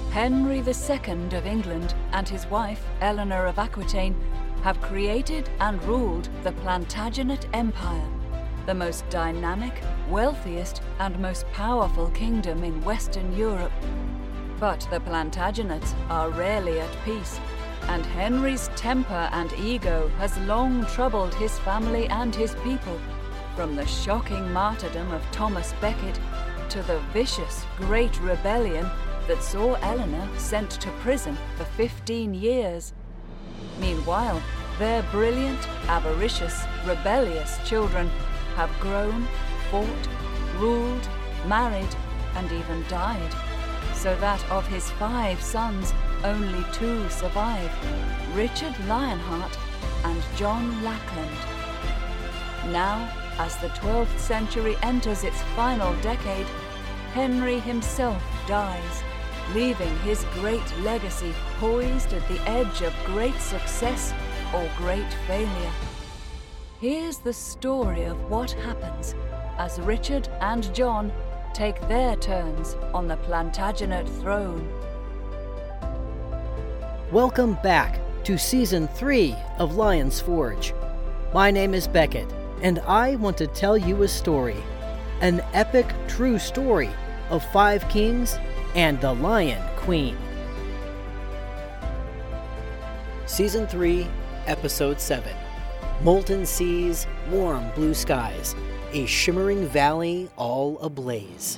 Henry II of England and his wife, Eleanor of Aquitaine, have created and ruled the Plantagenet Empire, the most dynamic, wealthiest, and most powerful kingdom in Western Europe. But the Plantagenets are rarely at peace, and Henry's temper and ego has long troubled his family and his people, from the shocking martyrdom of Thomas Becket to the vicious Great Rebellion that saw Eleanor sent to prison for 15 years. Meanwhile, their brilliant, avaricious, rebellious children have grown, fought, ruled, married, and even died, so that of his 5 sons, only 2 survive, Richard Lionheart and John Lackland. Now, as the 12th century enters its final decade, Henry himself dies, leaving his great legacy poised at the edge of great success or great failure. Here's the story of what happens as Richard and John take their turns on the Plantagenet throne. Welcome back to Season 3 of Lion's Forge. My name is Becket, and I want to tell you a story. An epic true story of 5 kings and the Lion Queen. Season 3, Episode 7. Molten seas, warm blue skies, a shimmering valley all ablaze.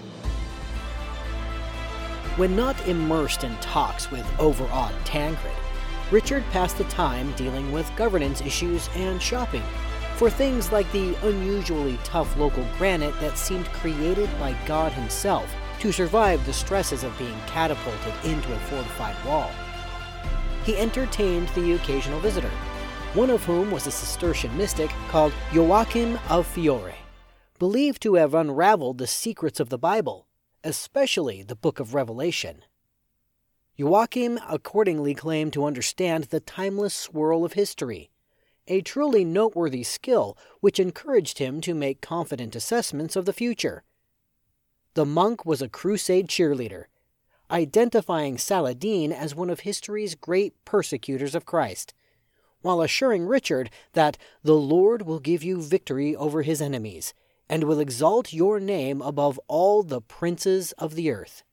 When not immersed in talks with overawed Tancred, Richard passed the time dealing with governance issues and shopping for things like the unusually tough local granite that seemed created by God himself to survive the stresses of being catapulted into a fortified wall. He entertained the occasional visitor, one of whom was a Cistercian mystic called Joachim of Fiore, believed to have unraveled the secrets of the Bible, especially the Book of Revelation. Joachim accordingly claimed to understand the timeless swirl of history, a truly noteworthy skill which encouraged him to make confident assessments of the future. The monk was a crusade cheerleader, identifying Saladin as one of history's great persecutors of Christ, while assuring Richard that the Lord will give you victory over his enemies and will exalt your name above all the princes of the earth.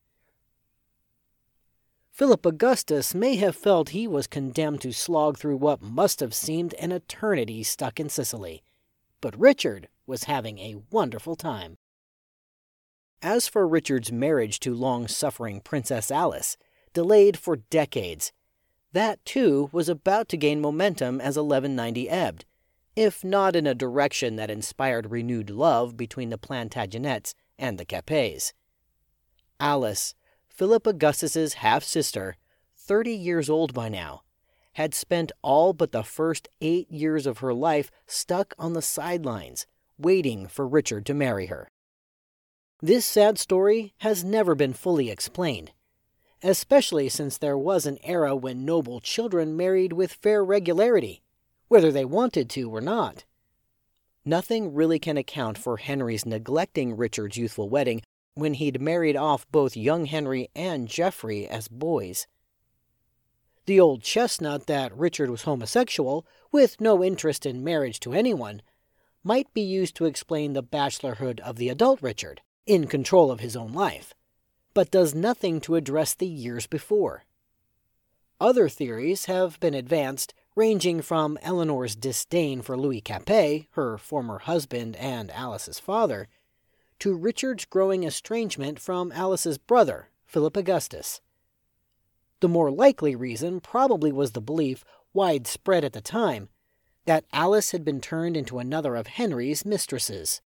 Philip Augustus may have felt he was condemned to slog through what must have seemed an eternity stuck in Sicily, but Richard was having a wonderful time. As for Richard's marriage to long-suffering Princess Alice, delayed for decades, that too was about to gain momentum as 1190 ebbed, if not in a direction that inspired renewed love between the Plantagenets and the Capets. Alice, Philip Augustus's half-sister, 30 years old by now, had spent all but the first 8 years of her life stuck on the sidelines, waiting for Richard to marry her. This sad story has never been fully explained, especially since there was an era when noble children married with fair regularity, whether they wanted to or not. Nothing really can account for Henry's neglecting Richard's youthful wedding when he'd married off both young Henry and Geoffrey as boys. The old chestnut that Richard was homosexual, with no interest in marriage to anyone, might be used to explain the bachelorhood of the adult Richard, in control of his own life, but does nothing to address the years before. Other theories have been advanced, ranging from Eleanor's disdain for Louis Capet, her former husband and Alice's father, to Richard's growing estrangement from Alice's brother, Philip Augustus. The more likely reason probably was the belief, widespread at the time, that Alice had been turned into another of Henry's mistresses.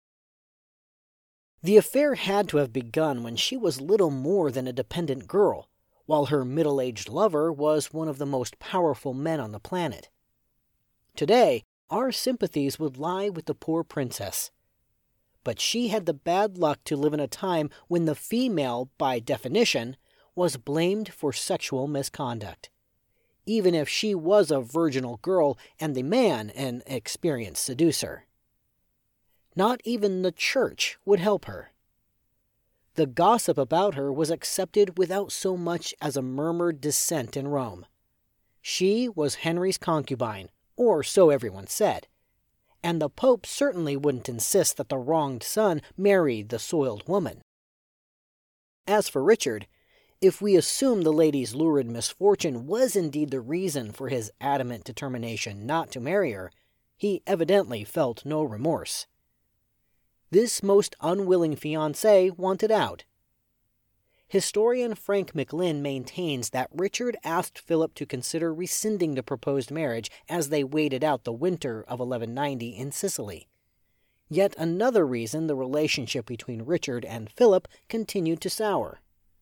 The affair had to have begun when she was little more than a dependent girl, while her middle-aged lover was one of the most powerful men on the planet. Today, our sympathies would lie with the poor princess. But she had the bad luck to live in a time when the female, by definition, was blamed for sexual misconduct, even if she was a virginal girl and the man an experienced seducer. Not even the church would help her. The gossip about her was accepted without so much as a murmured dissent in Rome. She was Henry's concubine, or so everyone said, and the Pope certainly wouldn't insist that the wronged son married the soiled woman. As for Richard, if we assume the lady's lurid misfortune was indeed the reason for his adamant determination not to marry her, he evidently felt no remorse. This most unwilling fiancé wanted out. Historian Frank McLynn maintains that Richard asked Philip to consider rescinding the proposed marriage as they waited out the winter of 1190 in Sicily. Yet another reason the relationship between Richard and Philip continued to sour.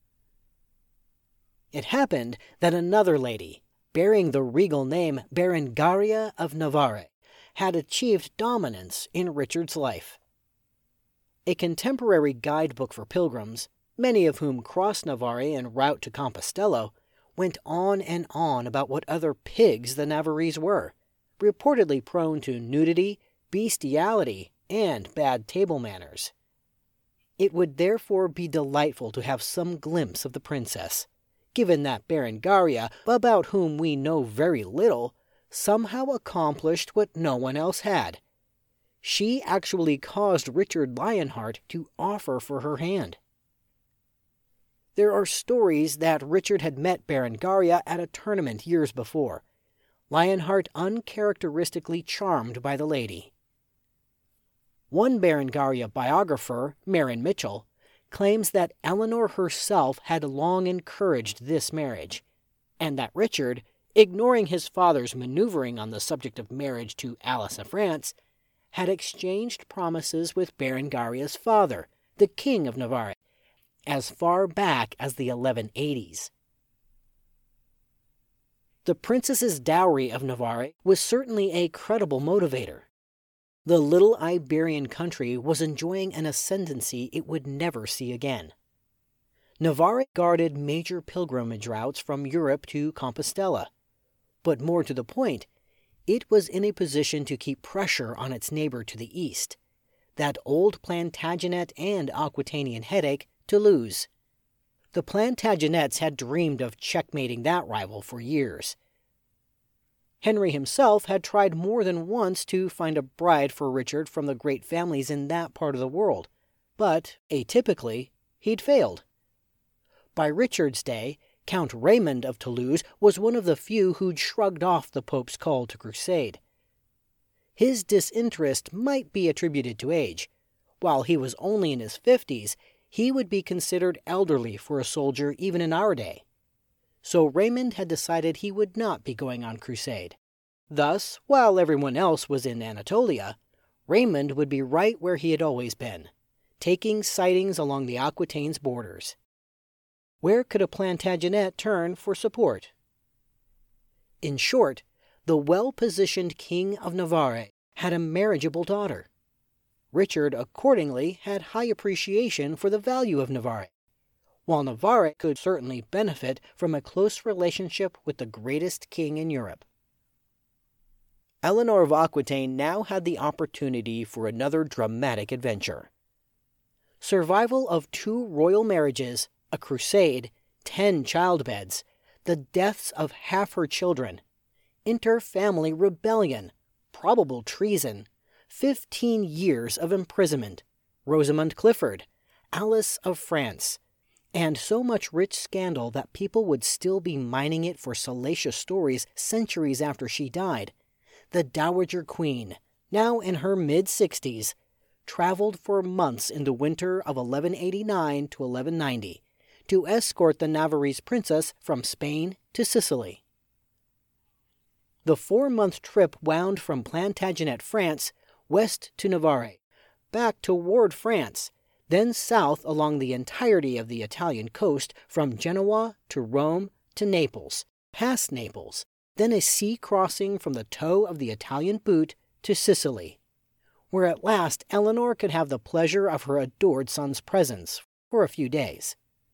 It happened that another lady, bearing the regal name Berengaria of Navarre, had achieved dominance in Richard's life. A contemporary guidebook for pilgrims, many of whom crossed Navarre en route to Compostela, went on and on about what other pigs the Navarrese were, reportedly prone to nudity, bestiality, and bad table manners. It would therefore be delightful to have some glimpse of the princess, given that Berengaria, about whom we know very little, somehow accomplished what no one else had. She actually caused Richard Lionheart to offer for her hand. There are stories that Richard had met Berengaria at a tournament years before, Lionheart uncharacteristically charmed by the lady. One Berengaria biographer, Marin Mitchell, claims that Eleanor herself had long encouraged this marriage, and that Richard, ignoring his father's maneuvering on the subject of marriage to Alice of France, had exchanged promises with Berengaria's father, the King of Navarre, as far back as the 1180s. The princess's dowry of Navarre was certainly a credible motivator. The little Iberian country was enjoying an ascendancy it would never see again. Navarre guarded major pilgrimage routes from Europe to Compostela, but more to the point, it was in a position to keep pressure on its neighbor to the east, that old Plantagenet and Aquitanian headache, Toulouse. The Plantagenets had dreamed of checkmating that rival for years. Henry himself had tried more than once to find a bride for Richard from the great families in that part of the world, but, atypically, he'd failed. By Richard's day, Count Raymond of Toulouse was one of the few who'd shrugged off the Pope's call to crusade. His disinterest might be attributed to age. While he was only in his 50s, he would be considered elderly for a soldier even in our day. So Raymond had decided he would not be going on crusade. Thus, while everyone else was in Anatolia, Raymond would be right where he had always been, taking sightings along the Aquitane's borders. Where could a Plantagenet turn for support? In short, the well-positioned King of Navarre had a marriageable daughter. Richard, accordingly, had high appreciation for the value of Navarre, while Navarre could certainly benefit from a close relationship with the greatest king in Europe. Eleanor of Aquitaine now had the opportunity for another dramatic adventure. Survival of 2 royal marriages, a crusade, 10 childbeds, the deaths of half her children, inter-family rebellion, probable treason, 15 years of imprisonment, Rosamund Clifford, Alice of France, and so much rich scandal that people would still be mining it for salacious stories centuries after she died. The Dowager Queen, now in her mid-60s, traveled for months in the winter of 1189 to 1190 to escort the Navarrese princess from Spain to Sicily. The 4-month trip wound from Plantagenet, France, west to Navarre, back toward France, then south along the entirety of the Italian coast from Genoa to Rome to Naples, past Naples, then a sea crossing from the toe of the Italian boot to Sicily, where at last Eleanor could have the pleasure of her adored son's presence for a few days.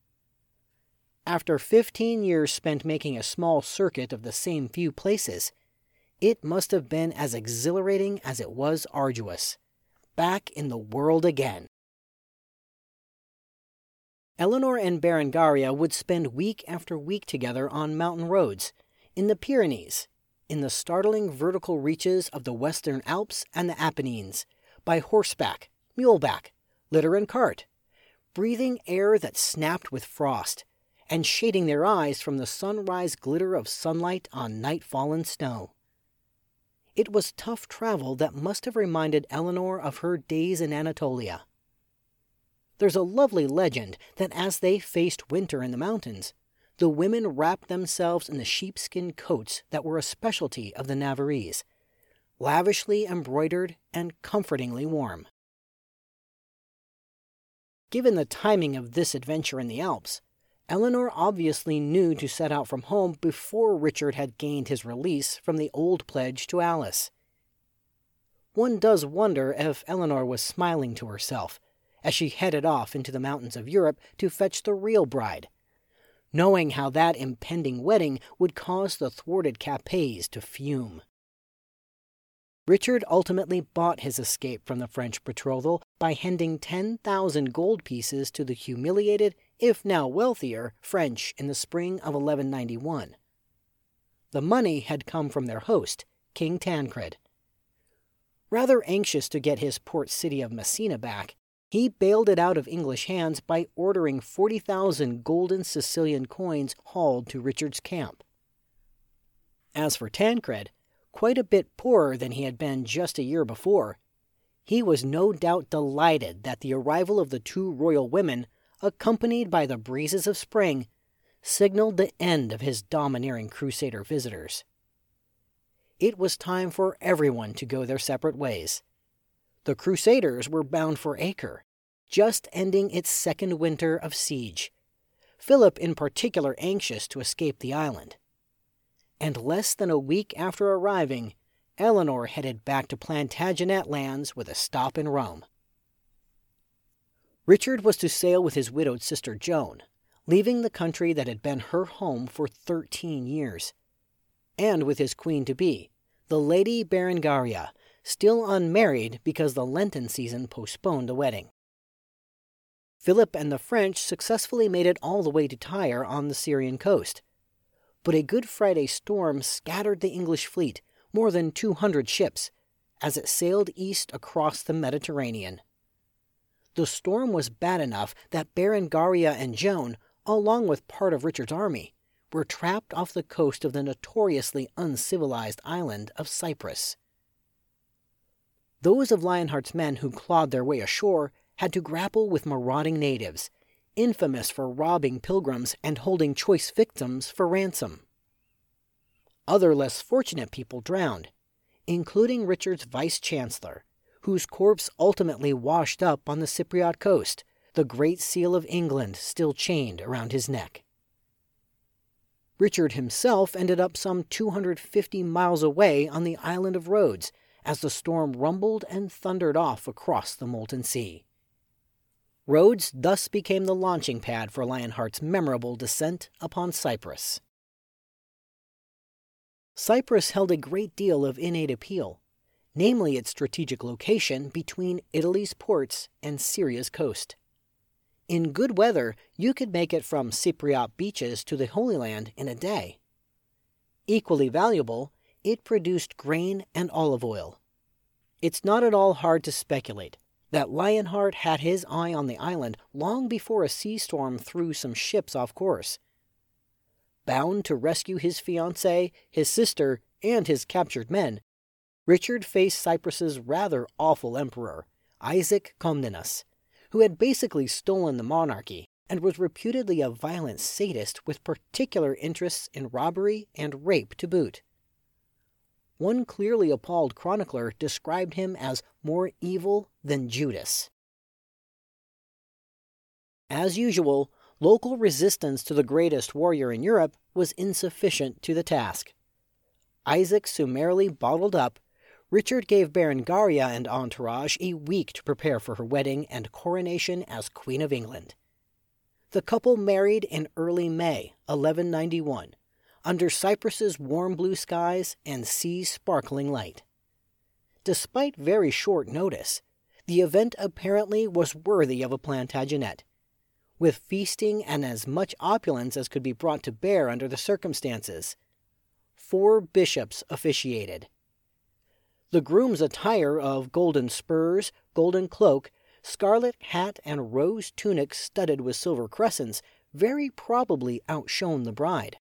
After 15 years spent making a small circuit of the same few places, it must have been as exhilarating as it was arduous. Back in the world again. Eleanor and Berengaria would spend week after week together on mountain roads, in the Pyrenees, in the startling vertical reaches of the Western Alps and the Apennines, by horseback, muleback, litter and cart, breathing air that snapped with frost, and shading their eyes from the sunrise glitter of sunlight on night-fallen snow. It was tough travel that must have reminded Eleanor of her days in Anatolia. There's a lovely legend that as they faced winter in the mountains, the women wrapped themselves in the sheepskin coats that were a specialty of the Navarrese, lavishly embroidered and comfortingly warm. Given the timing of this adventure in the Alps, Eleanor obviously knew to set out from home before Richard had gained his release from the old pledge to Alice. One does wonder if Eleanor was smiling to herself as she headed off into the mountains of Europe to fetch the real bride, knowing how that impending wedding would cause the thwarted Capets to fume. Richard ultimately bought his escape from the French betrothal by handing 10,000 gold pieces to the humiliated, if now wealthier, French in the spring of 1191. The money had come from their host, King Tancred. Rather anxious to get his port city of Messina back, he bailed it out of English hands by ordering 40,000 golden Sicilian coins hauled to Richard's camp. As for Tancred, quite a bit poorer than he had been just a year before, he was no doubt delighted that the arrival of the two royal women, accompanied by the breezes of spring, signaled the end of his domineering crusader visitors. It was time for everyone to go their separate ways. The Crusaders were bound for Acre, just ending its second winter of siege, Philip in particular anxious to escape the island. And less than a week after arriving, Eleanor headed back to Plantagenet lands with a stop in Rome. Richard was to sail with his widowed sister Joan, leaving the country that had been her home for 13 years, and with his queen-to-be, the Lady Berengaria, still unmarried because the Lenten season postponed the wedding. Philip and the French successfully made it all the way to Tyre on the Syrian coast, but a Good Friday storm scattered the English fleet, more than 200 ships, as it sailed east across the Mediterranean. The storm was bad enough that Berengaria and Joan, along with part of Richard's army, were trapped off the coast of the notoriously uncivilized island of Cyprus. Those of Lionheart's men who clawed their way ashore had to grapple with marauding natives, infamous for robbing pilgrims and holding choice victims for ransom. Other less fortunate people drowned, including Richard's vice-chancellor, whose corpse ultimately washed up on the Cypriot coast, the Great Seal of England still chained around his neck. Richard himself ended up some 250 miles away on the island of Rhodes as the storm rumbled and thundered off across the molten sea. Rhodes thus became the launching pad for Lionheart's memorable descent upon Cyprus. Cyprus held a great deal of innate appeal, namely its strategic location between Italy's ports and Syria's coast. In good weather, you could make it from Cypriot beaches to the Holy Land in a day. Equally valuable, it produced grain and olive oil. It's not at all hard to speculate that Lionheart had his eye on the island long before a sea storm threw some ships off course. Bound to rescue his fiancée, his sister, and his captured men, Richard faced Cyprus's rather awful emperor, Isaac Comnenus, who had basically stolen the monarchy and was reputedly a violent sadist with particular interests in robbery and rape to boot. One clearly appalled chronicler described him as more evil than Judas. As usual, local resistance to the greatest warrior in Europe was insufficient to the task. Isaac summarily bottled up, Richard gave Berengaria and entourage a week to prepare for her wedding and coronation as Queen of England. The couple married in early May 1191, under Cyprus's warm blue skies and sea's sparkling light. Despite very short notice, the event apparently was worthy of a Plantagenet. with feasting and as much opulence as could be brought to bear under the circumstances. 4 bishops officiated. The groom's attire of golden spurs, golden cloak, scarlet hat, and rose tunic studded with silver crescents very probably outshone the bride.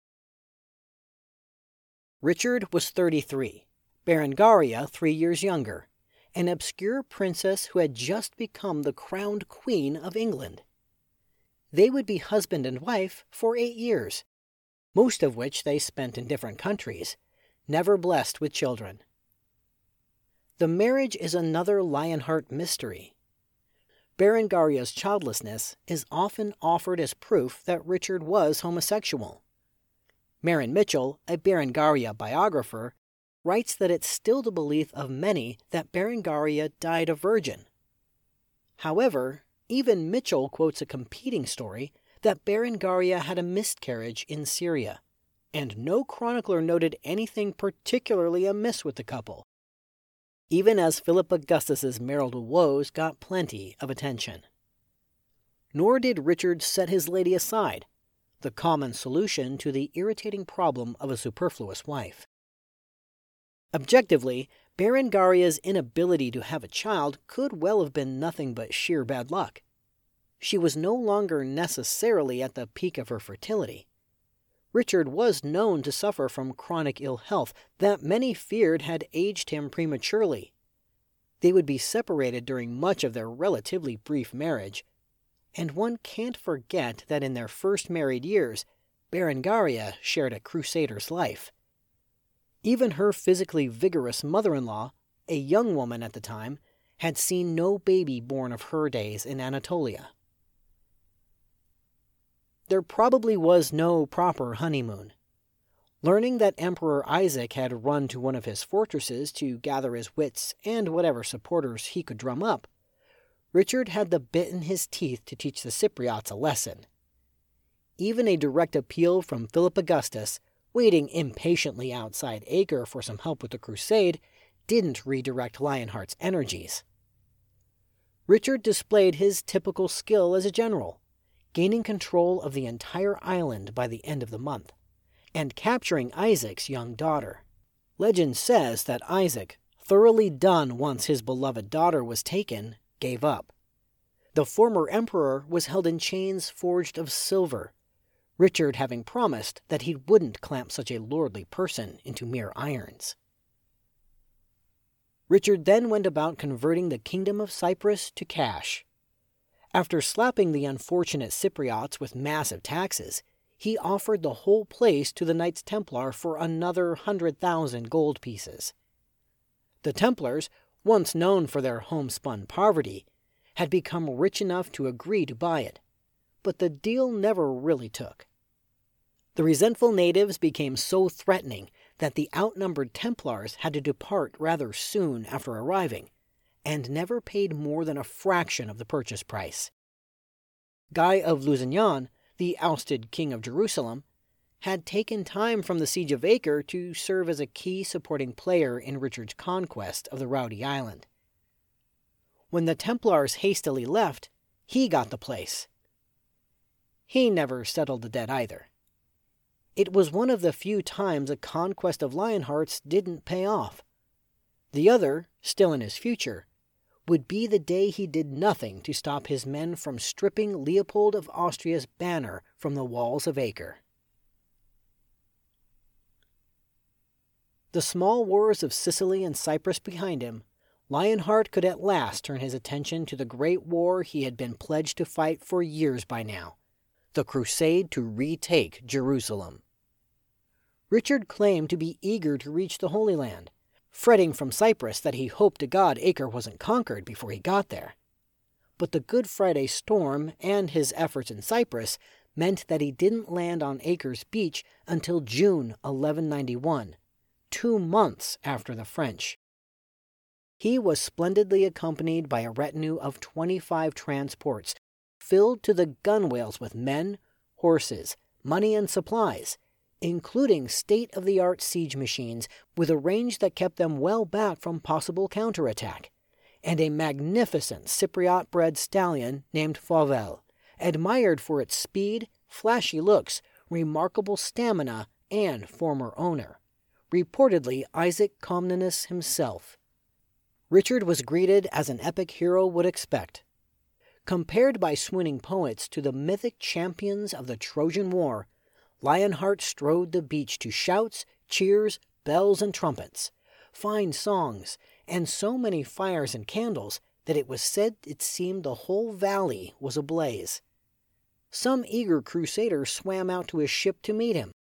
Richard was 33, Berengaria 3 years younger, an obscure princess who had just become the crowned queen of England. They would be husband and wife for 8 years, most of which they spent in different countries, never blessed with children. The marriage is another Lionheart mystery. Berengaria's childlessness is often offered as proof that Richard was homosexual. Maren Mitchell, a Berengaria biographer, writes that it's still the belief of many that Berengaria died a virgin. However, even Mitchell quotes a competing story that Berengaria had a miscarriage in Syria, and no chronicler noted anything particularly amiss with the couple, even as Philip Augustus's marital woes got plenty of attention. Nor did Richard set his lady aside, the common solution to the irritating problem of a superfluous wife. Objectively, Berengaria's inability to have a child could well have been nothing but sheer bad luck. She was no longer necessarily at the peak of her fertility. Richard was known to suffer from chronic ill health that many feared had aged him prematurely. They would be separated during much of their relatively brief marriage, and one can't forget that in their first married years, Berengaria shared a crusader's life. Even her physically vigorous mother-in-law, a young woman at the time, had seen no baby born of her days in Anatolia. There probably was no proper honeymoon. Learning that Emperor Isaac had run to one of his fortresses to gather his wits and whatever supporters he could drum up, Richard had the bit in his teeth to teach the Cypriots a lesson. Even a direct appeal from Philip Augustus, waiting impatiently outside Acre for some help with the crusade, didn't redirect Lionheart's energies. Richard displayed his typical skill as a general, gaining control of the entire island by the end of the month, and capturing Isaac's young daughter. Legend says that Isaac, thoroughly done once his beloved daughter was taken, gave up. The former emperor was held in chains forged of silver, Richard having promised that he wouldn't clamp such a lordly person into mere irons. Richard then went about converting the kingdom of Cyprus to cash. After slapping the unfortunate Cypriots with massive taxes, he offered the whole place to the Knights Templar for another 100,000 gold pieces. The Templars, once known for their homespun poverty, had become rich enough to agree to buy it, but the deal never really took. The resentful natives became so threatening that the outnumbered Templars had to depart rather soon after arriving, and never paid more than a fraction of the purchase price. Guy of Lusignan, the ousted king of Jerusalem, had taken time from the siege of Acre to serve as a key supporting player in Richard's conquest of the rowdy island. When the Templars hastily left, he got the place. He never settled the debt either. It was one of the few times a conquest of Lionheart's didn't pay off. The other, still in his future, would be the day he did nothing to stop his men from stripping Leopold of Austria's banner from the walls of Acre. The small wars of Sicily and Cyprus behind him, Lionheart could at last turn his attention to the great war he had been pledged to fight for years by now, the crusade to retake Jerusalem. Richard claimed to be eager to reach the Holy Land, fretting from Cyprus that he hoped to God Acre wasn't conquered before he got there. But the Good Friday storm and his efforts in Cyprus meant that he didn't land on Acre's beach until June 1191, 2 months after the French. He was splendidly accompanied by a retinue of 25 transports, filled to the gunwales with men, horses, money, and supplies, including state-of-the-art siege machines with a range that kept them well back from possible counterattack, and a magnificent Cypriot-bred stallion named Fauvel, admired for its speed, flashy looks, remarkable stamina, and former owner, reportedly Isaac Comnenus himself. Richard was greeted as an epic hero would expect. Compared by swooning poets to the mythic champions of the Trojan War, Lionheart strode the beach to shouts, cheers, bells, and trumpets, fine songs, and so many fires and candles that it was said it seemed the whole valley was ablaze. Some eager crusaders swam out to his ship to meet him.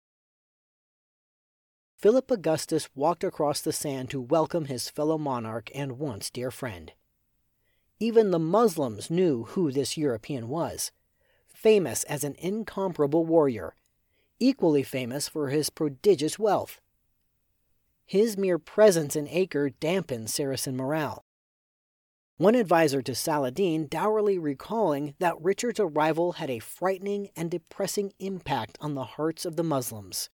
Philip Augustus walked across the sand to welcome his fellow monarch and once dear friend. Even the Muslims knew who this European was, famous as an incomparable warrior, equally famous for his prodigious wealth. His mere presence in Acre dampened Saracen morale. One advisor to Saladin dourly recalling that Richard's arrival had a frightening and depressing impact on the hearts of the Muslims.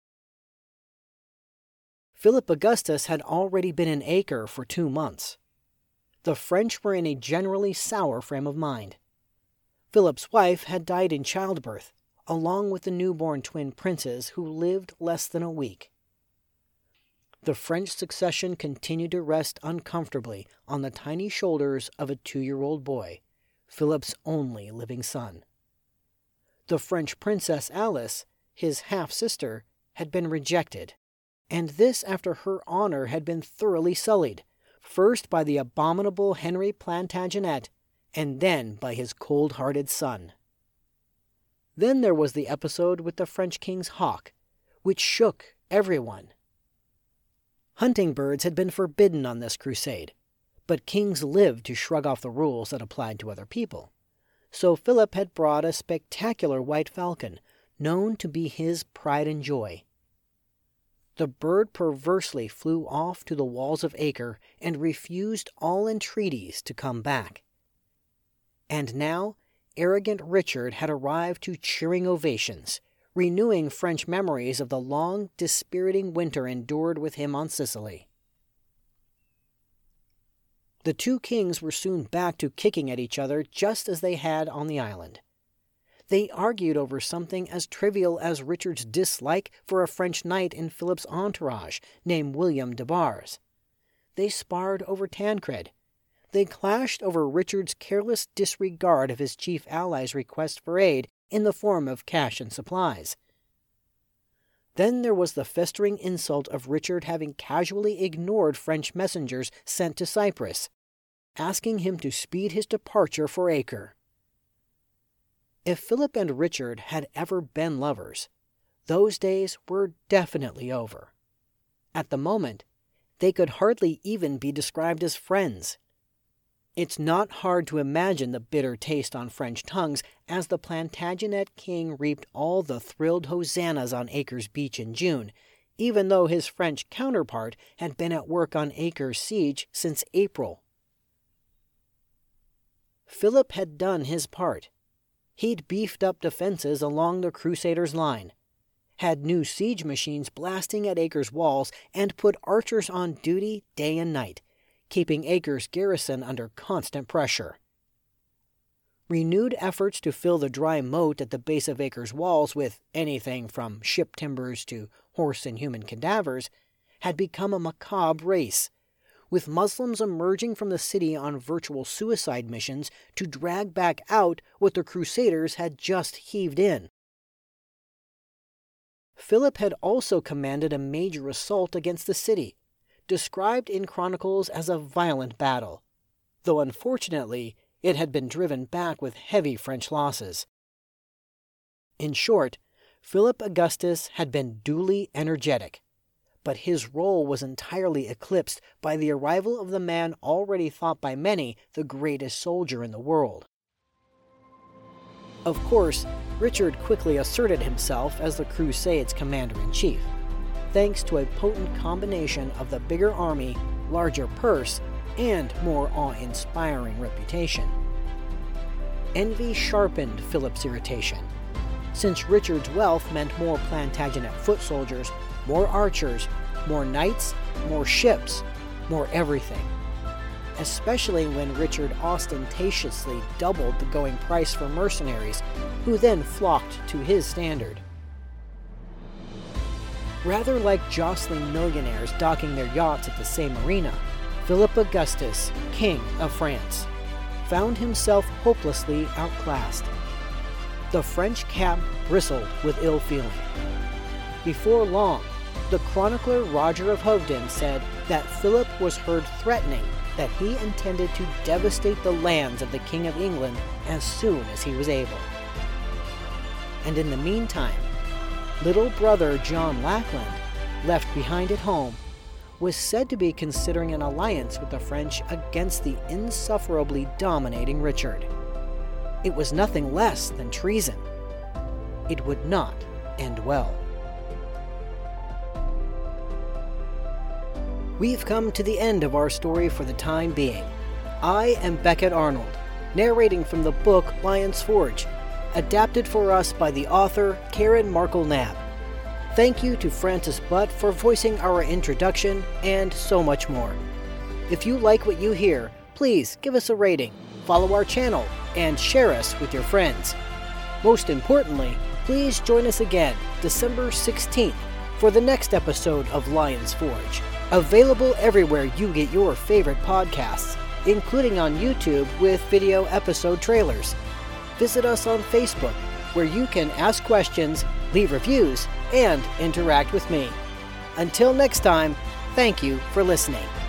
Philip Augustus had already been in Acre for 2 months. The French were in a generally sour frame of mind. Philip's wife had died in childbirth, along with the newborn twin princes who lived less than a week. The French succession continued to rest uncomfortably on the tiny shoulders of a 2-year-old boy, Philip's only living son. The French Princess Alice, his half-sister, had been rejected, and this after her honor had been thoroughly sullied, first by the abominable Henry Plantagenet, and then by his cold-hearted son. Then there was the episode with the French king's hawk, which shook everyone. Hunting birds had been forbidden on this crusade, but kings lived to shrug off the rules that applied to other people. So Philip had brought a spectacular white falcon, known to be his pride and joy. The bird perversely flew off to the walls of Acre and refused all entreaties to come back. And now, arrogant Richard had arrived to cheering ovations, renewing French memories of the long, dispiriting winter endured with him on Sicily. The two kings were soon back to kicking at each other just as they had on the island. They argued over something as trivial as Richard's dislike for a French knight in Philip's entourage named William de Bars. They sparred over Tancred. They clashed over Richard's careless disregard of his chief ally's request for aid in the form of cash and supplies. Then there was the festering insult of Richard having casually ignored French messengers sent to Cyprus, asking him to speed his departure for Acre. If Philip and Richard had ever been lovers, those days were definitely over. At the moment, they could hardly even be described as friends. It's not hard to imagine the bitter taste on French tongues as the Plantagenet king reaped all the thrilled hosannas on Acre's beach in June, even though his French counterpart had been at work on Acre's siege since April. Philip had done his part. He'd beefed up defenses along the Crusaders' line, had new siege machines blasting at Acre's walls, and put archers on duty day and night, keeping Acre's garrison under constant pressure. Renewed efforts to fill the dry moat at the base of Acre's walls with anything from ship timbers to horse and human cadavers had become a macabre race, with Muslims emerging from the city on virtual suicide missions to drag back out what the Crusaders had just heaved in. Philip had also commanded a major assault against the city, described in chronicles as a violent battle, though unfortunately it had been driven back with heavy French losses. In short, Philip Augustus had been duly energetic, but his role was entirely eclipsed by the arrival of the man already thought by many the greatest soldier in the world. Of course, Richard quickly asserted himself as the Crusades' commander-in-chief, thanks to a potent combination of the bigger army, larger purse, and more awe-inspiring reputation. Envy sharpened Philip's irritation, since Richard's wealth meant more Plantagenet foot soldiers, more archers, more knights, more ships, more everything. especially when Richard ostentatiously doubled the going price for mercenaries, who then flocked to his standard. Rather like jostling millionaires docking their yachts at the same arena, Philip Augustus, King of France, found himself hopelessly outclassed. The French camp bristled with ill feeling. Before long, the chronicler Roger of Hoveden said that Philip was heard threatening that he intended to devastate the lands of the King of England as soon as he was able. And in the meantime, little brother John Lackland, left behind at home, was said to be considering an alliance with the French against the insufferably dominating Richard. It was nothing less than treason. It would not end well. We've come to the end of our story for the time being. I am Beckett Arnold, narrating from the book Lion's Forge, adapted for us by the author Karen Markle-Knapp. Thank you to Francis Butt for voicing our introduction, and so much more. If you like what you hear, please give us a rating, follow our channel, and share us with your friends. Most importantly, please join us again December 16th for the next episode of Lion's Forge, available everywhere you get your favorite podcasts, including on YouTube with video episode trailers. Visit us on Facebook, where you can ask questions, leave reviews, and interact with me. Until next time, thank you for listening.